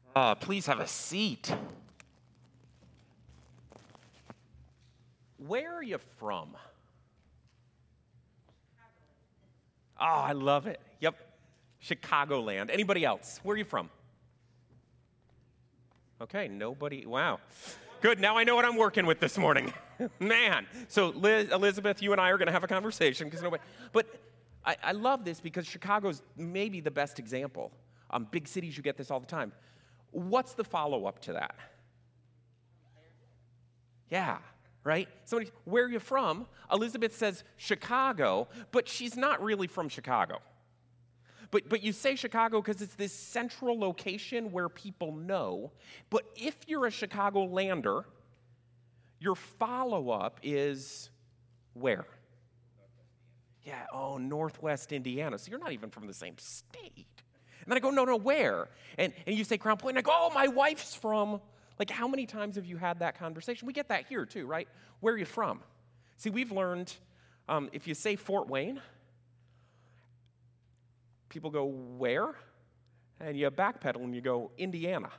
Please have a seat. Where are you from? Oh, I love it. Yep, Chicagoland. Anybody else? Where are you from? Okay, nobody. Wow. Good, now I know what I'm working with this morning. Man. So Elizabeth, you and I are going to have a conversation because nobody. But I love this because Chicago's maybe the best example. Big cities, you get this all the time. What's the follow-up to that? Yeah, right? Somebody, where are you from? Elizabeth says Chicago, but she's not really from Chicago. But you say Chicago because it's this central location where people know. But if you're a Chicago-lander, your follow-up is where? Yeah, Northwest Indiana. So you're not even from the same state. And then I go, no, where? And you say Crown Point, and I go, my wife's from. Like, how many times have you had that conversation? We get that here, too, right? Where are you from? See, we've learned, if you say Fort Wayne, people go, where? And you backpedal and you go, Indiana.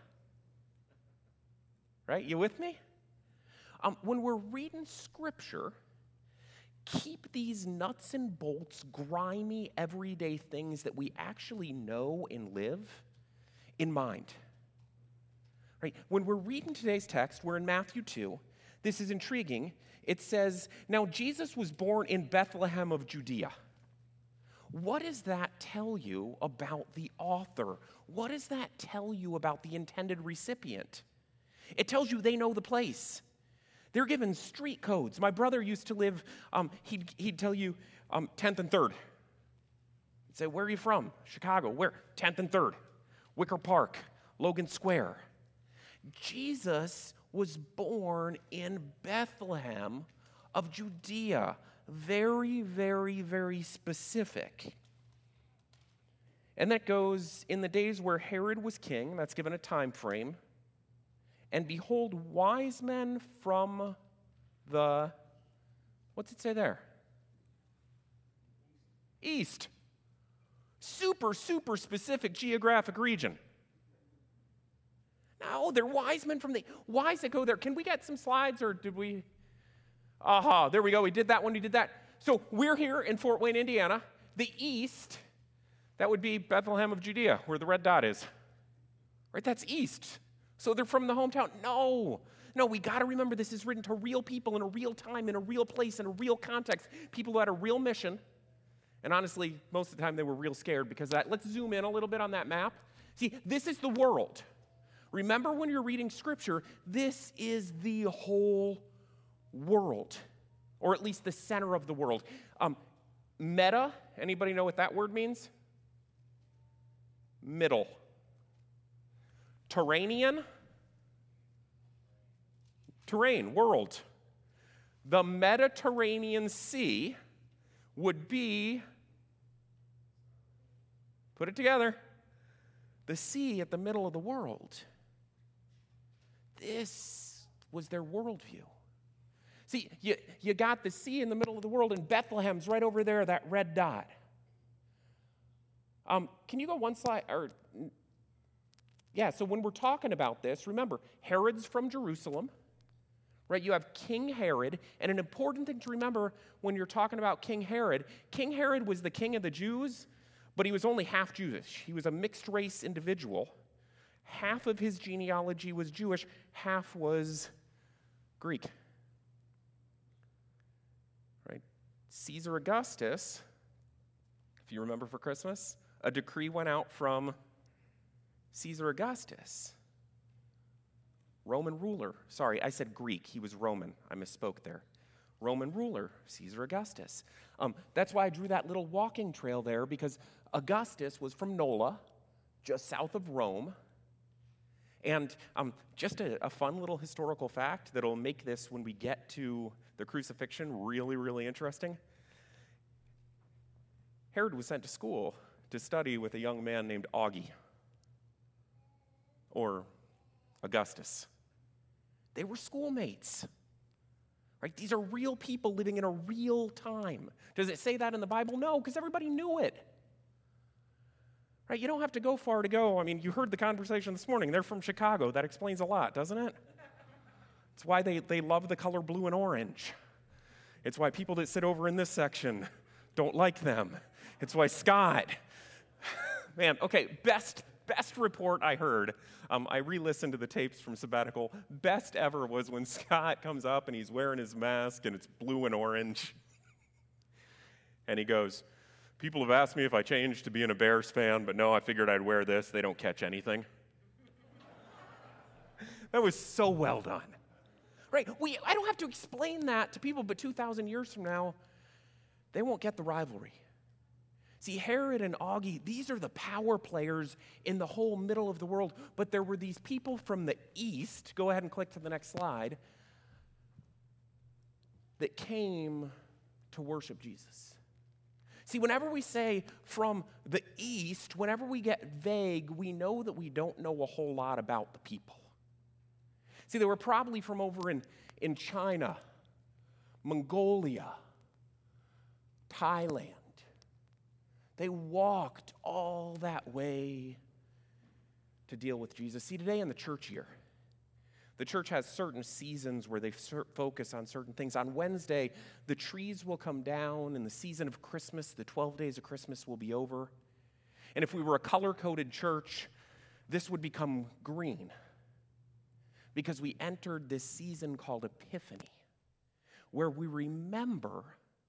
Right? You with me? When we're reading Scripture, keep these nuts and bolts, grimy, everyday things that we actually know and live in mind. Right? When we're reading today's text, we're in Matthew 2. This is intriguing. It says, now Jesus was born in Bethlehem of Judea. What does that tell you about the author? What does that tell you about the intended recipient? It tells you they know the place. They're given street codes. My brother used to live, he'd tell you 10th and 3rd. He'd say, where are you from? Chicago. Where? 10th and 3rd. Wicker Park, Logan Square. Jesus was born in Bethlehem of Judea. Very, very, very specific. And that goes in the days where Herod was king. That's given a time frame. And behold, wise men from the, what's it say there? East. Super, super specific geographic region. No, they're wise men from the, wise that go there. Can we get some slides or did we? Aha, there we go. We did that one, we did that. So we're here in Fort Wayne, Indiana. The east, that would be Bethlehem of Judea, where the red dot is. Right, that's east. So they're from the hometown. No, we got to remember this is written to real people in a real time, in a real place, in a real context. People who had a real mission. And honestly, most of the time they were real scared because of that. Let's zoom in a little bit on that map. See, this is the world. Remember when you're reading Scripture, this is the whole world, or at least the center of the world. Meta, anybody know what that word means? Middle. Terranean, terrain, world. The Mediterranean Sea would be, put it together, the sea at the middle of the world. This was their worldview. See, you got the sea in the middle of the world, and Bethlehem's right over there, that red dot. Can you go one slide? So when we're talking about this, remember, Herod's from Jerusalem, right? You have King Herod, and an important thing to remember when you're talking about King Herod was the king of the Jews, but he was only half Jewish. He was a mixed-race individual. Half of his genealogy was Jewish, half was Greek. Right? Caesar Augustus, if you remember for Christmas, a decree went out from Caesar Augustus, Roman ruler. Sorry, I said Greek. He was Roman. I misspoke there. Roman ruler, Caesar Augustus. That's why I drew that little walking trail there, because Augustus was from Nola, just south of Rome. And just a fun little historical fact that'll make this, when we get to the crucifixion, really, really interesting. Herod was sent to school to study with a young man named Augie, or Augustus. They were schoolmates. Right? These are real people living in a real time. Does it say that in the Bible? No, because everybody knew it. Right? You don't have to go far to go. I mean, you heard the conversation this morning. They're from Chicago. That explains a lot, doesn't it? It's why they love the color blue and orange. It's why people that sit over in this section don't like them. It's why Scott, man, okay, best report I heard. I re-listened to the tapes from sabbatical. Best ever was when Scott comes up and he's wearing his mask and it's blue and orange. And he goes, people have asked me if I changed to being a Bears fan, but no, I figured I'd wear this. They don't catch anything. That was so well done. Right? I don't have to explain that to people, but 2,000 years from now, they won't get the rivalry. See, Herod and Augie, these are the power players in the whole middle of the world, but there were these people from the east, go ahead and click to the next slide, that came to worship Jesus. See, whenever we say from the east, whenever we get vague, we know that we don't know a whole lot about the people. See, they were probably from over in China, Mongolia, Thailand. They walked all that way to deal with Jesus. See, today in the church year, the church has certain seasons where they focus on certain things. On Wednesday, the trees will come down, and the season of Christmas, the 12 days of Christmas, will be over. And if we were a color-coded church, this would become green, because we entered this season called Epiphany, where we remember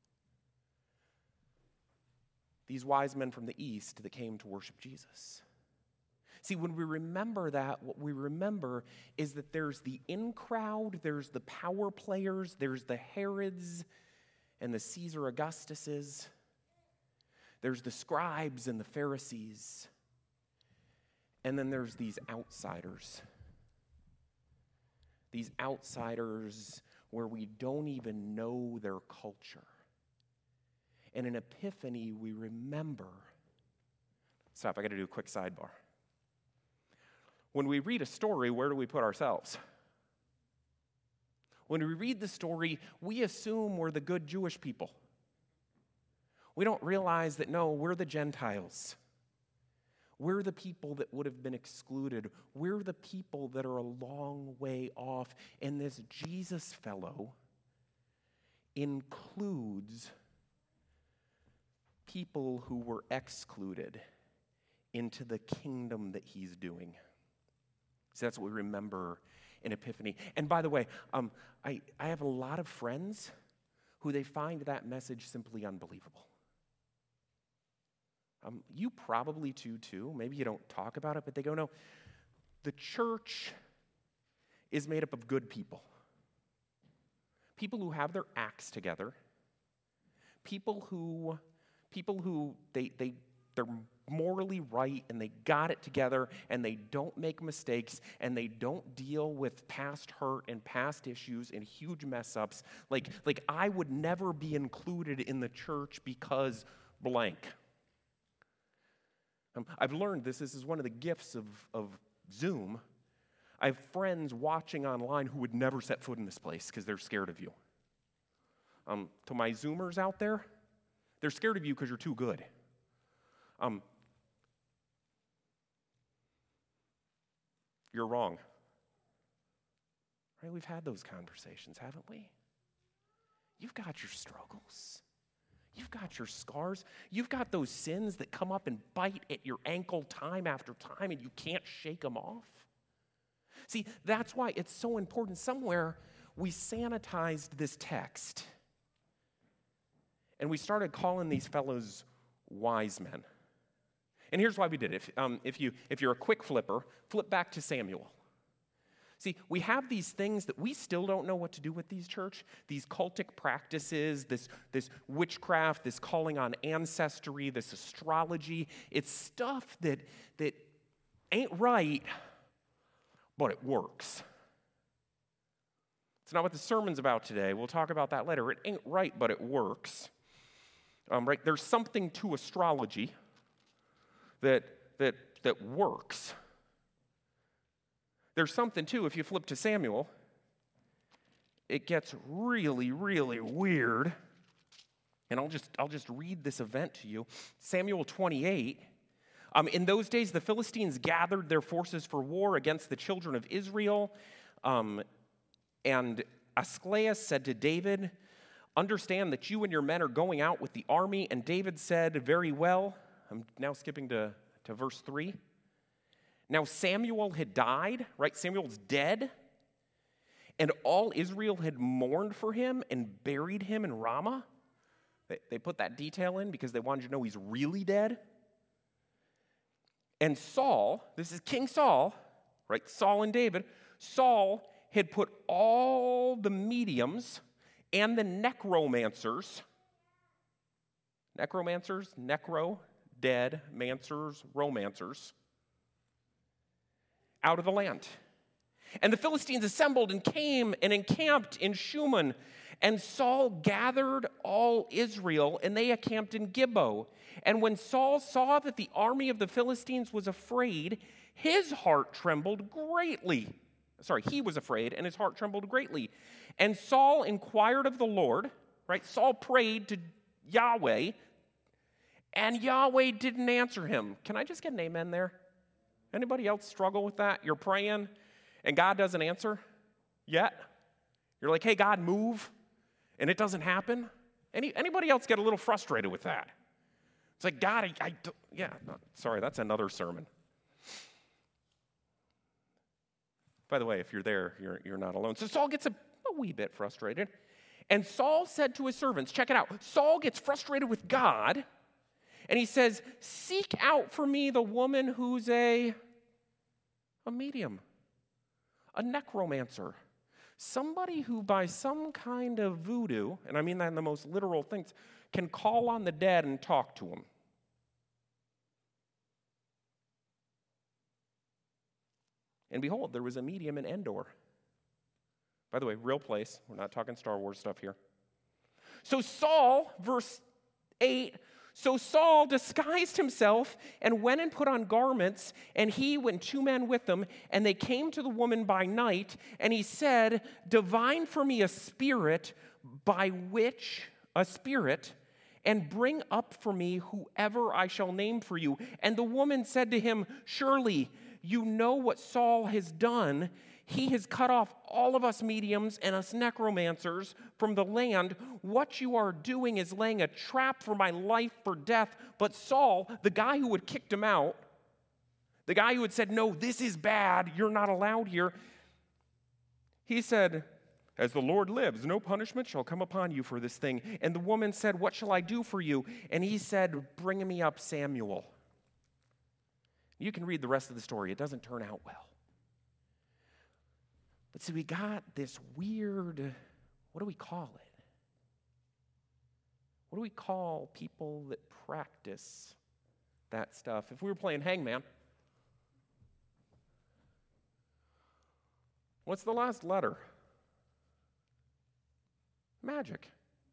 these wise men from the east that came to worship Jesus. See, when we remember that, what we remember is that there's the in crowd, there's the power players, there's the Herods and the Caesar Augustuses, there's the scribes and the Pharisees, and then there's these outsiders. These outsiders where we don't even know their culture. And in Epiphany, we remember. Stop, I got to do a quick sidebar. When we read a story, where do we put ourselves? When we read the story, we assume we're the good Jewish people. We don't realize that, no, we're the Gentiles. We're the people that would have been excluded. We're the people that are a long way off. And this Jesus fellow includes people who were excluded into the kingdom that he's doing. So that's what we remember in Epiphany. And by the way, I have a lot of friends who they find that message simply unbelievable. You probably do too. Maybe you don't talk about it, but they go, no, the church is made up of good people. People who have their acts together. People who they're morally right and they got it together and they don't make mistakes and they don't deal with past hurt and past issues and huge mess ups. Like I would never be included in the church because blank. I've learned this is one of the gifts of Zoom. I have friends watching online who would never set foot in this place because they're scared of you. To my Zoomers out there, they're scared of you because you're too good. You're wrong. Right? We've had those conversations, haven't we? You've got your struggles. You've got your scars. You've got those sins that come up and bite at your ankle time after time, and you can't shake them off. See, that's why it's so important. Somewhere we sanitized this text, and we started calling these fellows wise men. And here's why we did it. If you're a quick flipper, flip back to Samuel. See, we have these things that we still don't know what to do with these church, these cultic practices, this witchcraft, this calling on ancestry, this astrology. It's stuff that ain't right, but it works. It's not what the sermon's about today. We'll talk about that later. It ain't right, but it works. Right? There's something to astrology that works. There's something, too, if you flip to Samuel, it gets really, really weird. And I'll just read this event to you. Samuel 28, In those days, the Philistines gathered their forces for war against the children of Israel. And Ascleus said to David, "Understand that you and your men are going out with the army." And David said, "Very well." I'm now skipping to verse 3. Now Samuel had died, right? Samuel's dead. And all Israel had mourned for him and buried him in Ramah. They put that detail in because they wanted you to know he's really dead. And Saul, this is King Saul, right? Saul and David. Saul had put all the mediums and the necromancers, necro, dead, mancers, romancers, out of the land. And the Philistines assembled and came and encamped in Shuman. And Saul gathered all Israel, and they encamped in Gibbo. And when Saul saw that the army of the Philistines was afraid, his heart trembled greatly. He was afraid, and his heart trembled greatly. And Saul inquired of the Lord, right? Saul prayed to Yahweh, and Yahweh didn't answer him. Can I just get an amen there? Anybody else struggle with that? You're praying, and God doesn't answer yet? You're like, "Hey, God, move," and it doesn't happen? Anybody else get a little frustrated with that? It's like, God, sorry, that's another sermon. By the way, if you're there, you're not alone. So Saul gets a wee bit frustrated. And Saul said to his servants, check it out. Saul gets frustrated with God, and he says, "Seek out for me the woman who's a medium, a necromancer, somebody who by some kind of voodoo," and I mean that in the most literal things, "can call on the dead and talk to them." And behold, there was a medium in Endor. By the way, real place. We're not talking Star Wars stuff here. So Saul, verse 8, so Saul disguised himself and went and put on garments, and he and 2 men with him, and they came to the woman by night, and he said, "Divine for me a spirit, and bring up for me whoever I shall name for you." And the woman said to him, "Surely you know what Saul has done. He has cut off all of us mediums and us necromancers from the land. What you are doing is laying a trap for my life for death." But Saul, the guy who had kicked him out, the guy who had said, "No, this is bad, you're not allowed here," he said, "As the Lord lives, no punishment shall come upon you for this thing." And the woman said, "What shall I do for you?" And he said, "Bring me up Samuel." You can read the rest of the story. It doesn't turn out well. But see, we got this weird, what do we call it? What do we call people that practice that stuff? If we were playing hangman, what's the last letter? Magic.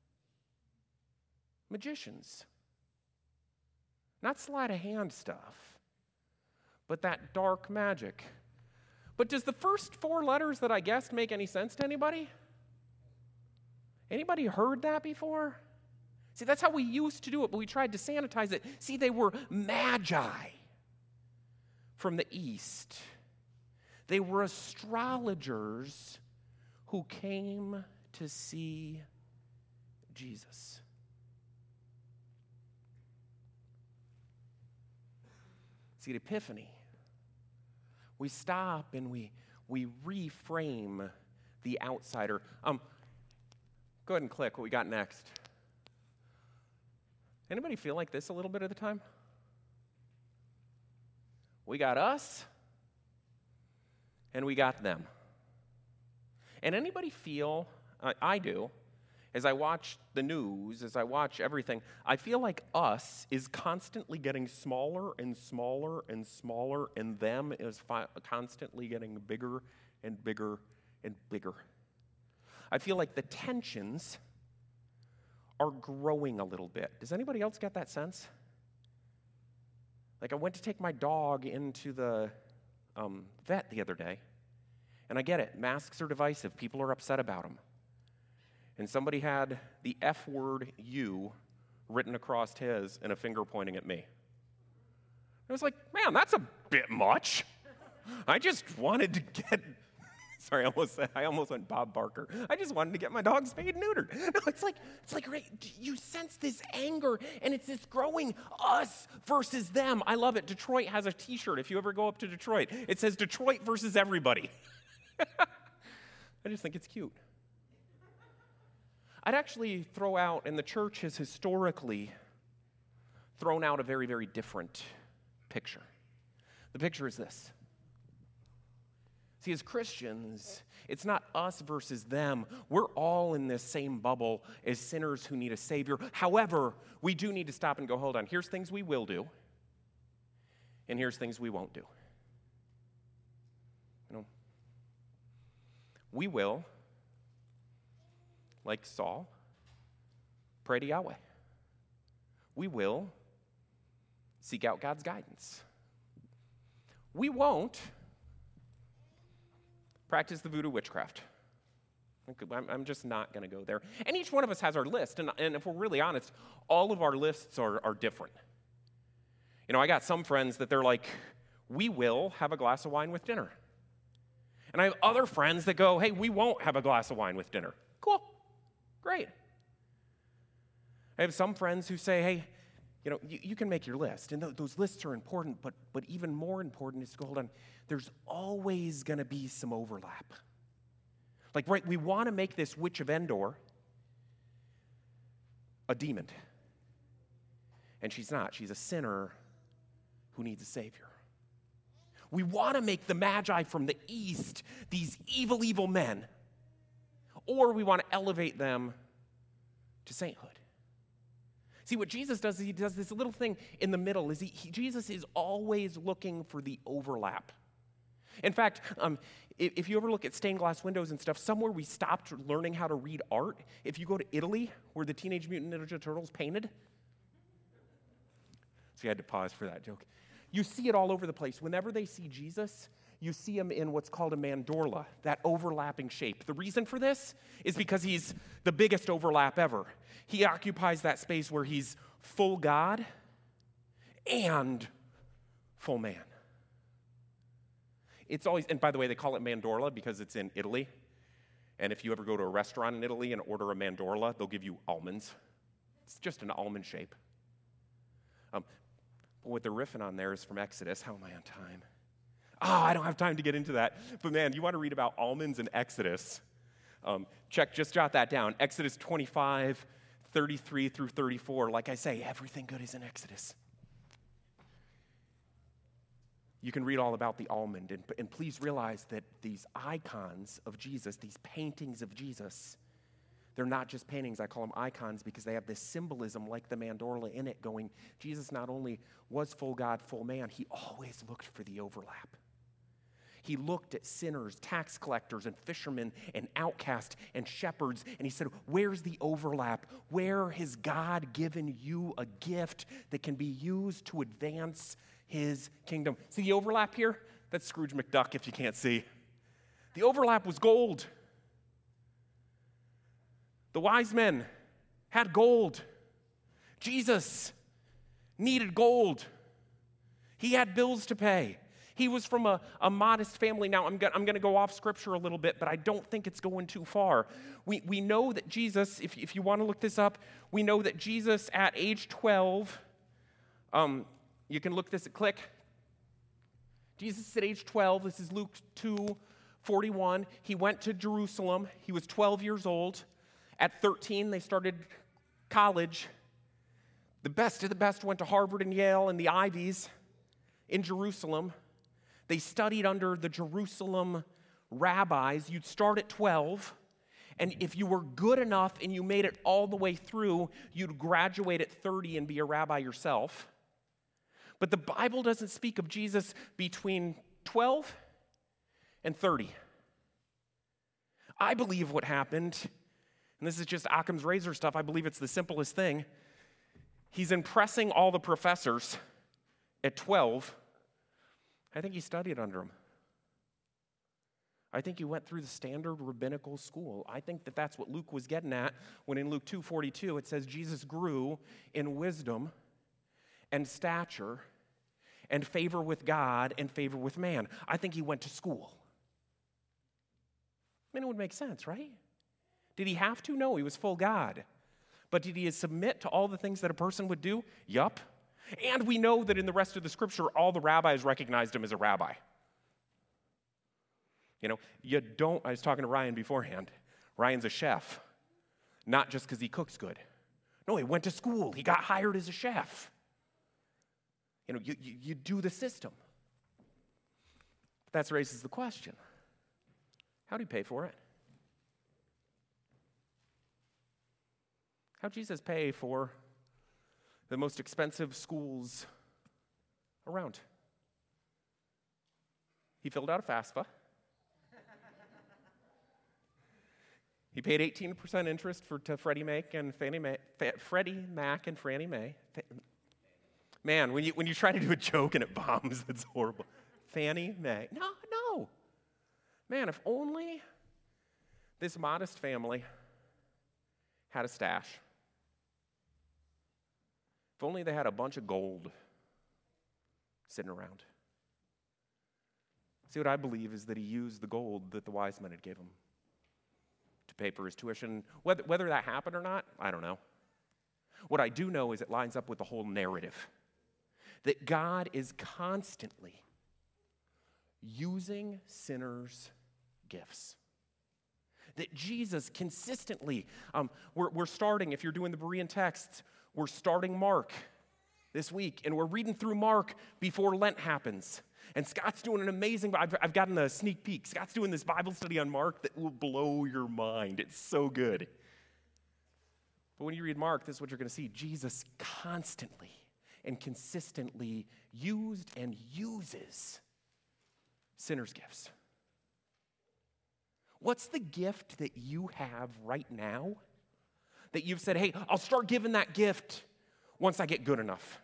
Magicians. Not sleight of hand stuff, but that dark magic. But does the first 4 letters that I guessed make any sense to anybody? Anybody heard that before? See, that's how we used to do it, but we tried to sanitize it. See, they were magi from the east. They were astrologers who came to see Jesus. See, at Epiphany, we stop and we reframe the outsider. Go ahead and click what we got next. Anybody feel like this a little bit of the time? We got us, and we got them. And anybody feel, I do, as I watch the news, as I watch everything, I feel like us is constantly getting smaller and smaller and smaller, and them is constantly getting bigger and bigger and bigger. I feel like the tensions are growing a little bit. Does anybody else get that sense? Like I went to take my dog into the vet the other day, and I get it. Masks are divisive. People are upset about them. And somebody had the F word, you, written across his and a finger pointing at me. I was like, man, that's a bit much. I just wanted to get, sorry, I almost went Bob Barker. I just wanted to get my dog spayed and neutered. No, it's like, right, you sense this anger, and it's this growing us versus them. I love it. Detroit has a t-shirt, if you ever go up to Detroit. It says Detroit versus everybody. I just think it's cute. I'd actually throw out, and the church has historically thrown out a very, very different picture. The picture is this. See, as Christians, it's not us versus them. We're all in this same bubble as sinners who need a Savior. However, we do need to stop and go, hold on, here's things we will do, and here's things we won't do. We will, like Saul, pray to Yahweh. We will seek out God's guidance. We won't practice the voodoo witchcraft. I'm just not going to go there. And each one of us has our list. And if we're really honest, all of our lists are different. I got some friends that they're like, we will have a glass of wine with dinner. And I have other friends that go, hey, we won't have a glass of wine with dinner. Cool. Great. I have some friends who say, hey, you can make your list. And those lists are important, but even more important is to go, hold on, there's always going to be some overlap. Like, right, we want to make this Witch of Endor a demon. And she's not. She's a sinner who needs a Savior. We want to make the Magi from the East these evil, evil men. Or we want to elevate them to sainthood. See, what Jesus does is he does this little thing in the middle. Jesus is always looking for the overlap. In fact, if you ever look at stained glass windows and stuff, somewhere we stopped learning how to read art. If you go to Italy, where the Teenage Mutant Ninja Turtles painted. So you had to pause for that joke. You see it all over the place. Whenever they see Jesus, you see him in what's called a mandorla, that overlapping shape. The reason for this is because he's the biggest overlap ever. He occupies that space where he's full God and full man. It's always, and by the way, they call it mandorla because it's in Italy. And if you ever go to a restaurant in Italy and order a mandorla, they'll give you almonds. It's just an almond shape. But what they're riffing on there is from Exodus. How am I on time? I don't have time to get into that. But man, you want to read about almonds in Exodus. Just jot that down. Exodus 25, 33 through 34. Like I say, everything good is in Exodus. You can read all about the almond. And please realize that these icons of Jesus, these paintings of Jesus, they're not just paintings. I call them icons because they have this symbolism like the mandorla in it going, Jesus not only was full God, full man, he always looked for the overlap. He looked at sinners, tax collectors, and fishermen, and outcasts, and shepherds, and he said, where's the overlap? Where has God given you a gift that can be used to advance his kingdom? See the overlap here? That's Scrooge McDuck if you can't see. The overlap was gold. The wise men had gold. Jesus needed gold. He had bills to pay. He was from a modest family. Now, I'm going to go off scripture a little bit, but I don't think it's going too far. We know that Jesus, if you want to look this up, we know that Jesus at age 12, you can look this at click. Jesus at age 12, this is Luke 2:41. He went to Jerusalem. He was 12 years old. At 13, they started college. The best of the best went to Harvard and Yale and the Ivies in Jerusalem. They studied under the Jerusalem rabbis. You'd start at 12, and if you were good enough and you made it all the way through, you'd graduate at 30 and be a rabbi yourself. But the Bible doesn't speak of Jesus between 12 and 30. I believe what happened, and this is just Occam's razor stuff, I believe it's the simplest thing. He's impressing all the professors at 12. I think he studied under them. I think he went through the standard rabbinical school. I think that that's what Luke was getting at when in Luke 2:42 it says Jesus grew in wisdom and stature and favor with God and favor with man. I think he went to school. I mean, it would make sense, right? Did he have to? No, he was full God. But did he submit to all the things that a person would do? Yup. And we know that in the rest of the scripture, all the rabbis recognized him as a rabbi. I was talking to Ryan beforehand. Ryan's a chef, not just because he cooks good. No, he went to school. He got hired as a chef. You do the system. That raises the question. How do you pay for it? How'd Jesus pay for the most expensive schools around? He filled out a FAFSA. He paid 18% interest to Freddie Mac and Fannie Mae. Freddie Mac and Fannie Mae. Man, when you try to do a joke and it bombs, it's horrible. Fannie Mae. No. Man, if only this modest family had a stash. If only they had a bunch of gold sitting around. See, what I believe is that he used the gold that the wise men had given him to pay for his tuition. Whether that happened or not, I don't know. What I do know is it lines up with the whole narrative. That God is constantly using sinners' gifts. That Jesus consistently, we're starting, if you're doing the Berean texts, we're starting Mark this week, and we're reading through Mark before Lent happens. And Scott's doing an amazing, I've gotten a sneak peek. Scott's doing this Bible study on Mark that will blow your mind. It's so good. But when you read Mark, this is what you're going to see. Jesus constantly and consistently used and uses sinners' gifts. What's the gift that you have right now that you've said, hey, I'll start giving that gift once I get good enough?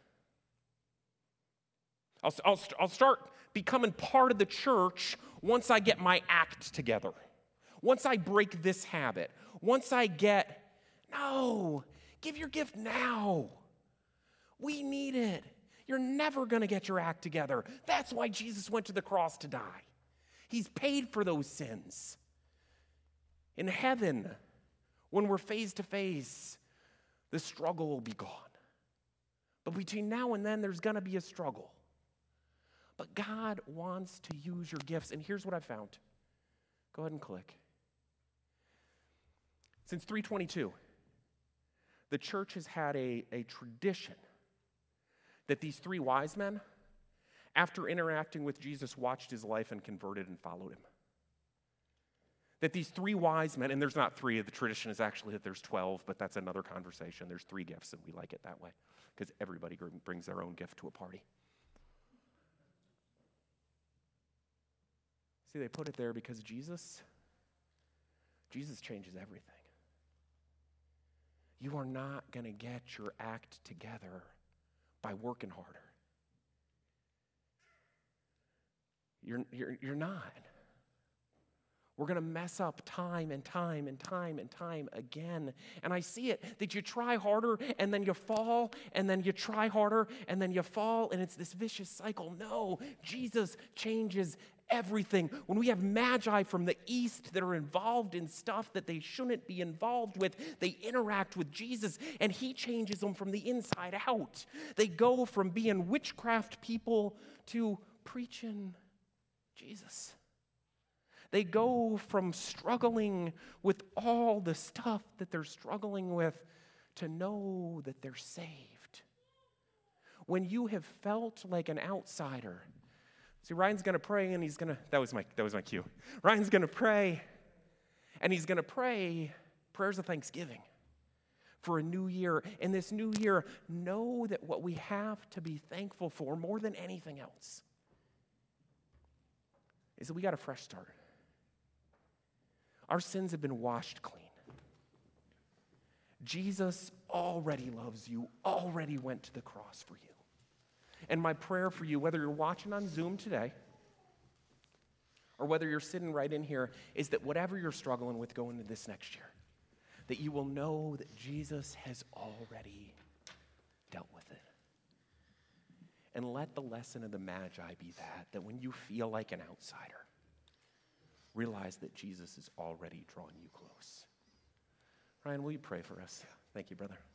I'll start becoming part of the church once I get my act together. Once I break this habit. Once I get, no, give your gift now. We need it. You're never going to get your act together. That's why Jesus went to the cross to die. He's paid for those sins. In heaven, when we're face to face, the struggle will be gone. But between now and then, there's going to be a struggle. But God wants to use your gifts. And here's what I've found. Go ahead and click. Since 322, the church has had a tradition that these three wise men, after interacting with Jesus, watched his life and converted and followed him. That these three wise men, and there's not three, the tradition is actually that there's 12, but that's another conversation. There's 3 gifts, and we like it that way, because everybody brings their own gift to a party. See, they put it there because Jesus changes everything. You are not going to get your act together by working harder. You're not. We're going to mess up time and time and time and time again. And I see it, that you try harder and then you fall, and then you try harder and then you fall, and it's this vicious cycle. No, Jesus changes everything. When we have magi from the east that are involved in stuff that they shouldn't be involved with, they interact with Jesus and he changes them from the inside out. They go from being witchcraft people to preaching Jesus. They go from struggling with all the stuff that they're struggling with to know that they're saved. When you have felt like an outsider, see, Ryan's going to pray, and he's going to, that was my cue. Ryan's going to pray, and he's going to pray prayers of thanksgiving for a new year. In this new year, know that what we have to be thankful for more than anything else is that we got a fresh start. Our sins have been washed clean. Jesus already loves you, already went to the cross for you. And my prayer for you, whether you're watching on Zoom today or whether you're sitting right in here, is that whatever you're struggling with going into this next year, that you will know that Jesus has already dealt with it. And let the lesson of the Magi be that when you feel like an outsider, realize that Jesus is already drawing you close. Ryan, will you pray for us? Thank you, brother.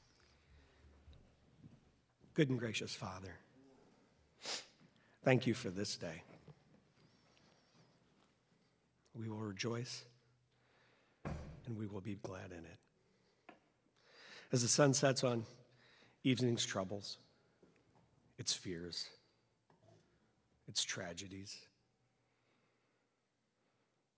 Good and gracious Father, thank you for this day. We will rejoice and we will be glad in it. As the sun sets on evening's troubles, its fears, its tragedies,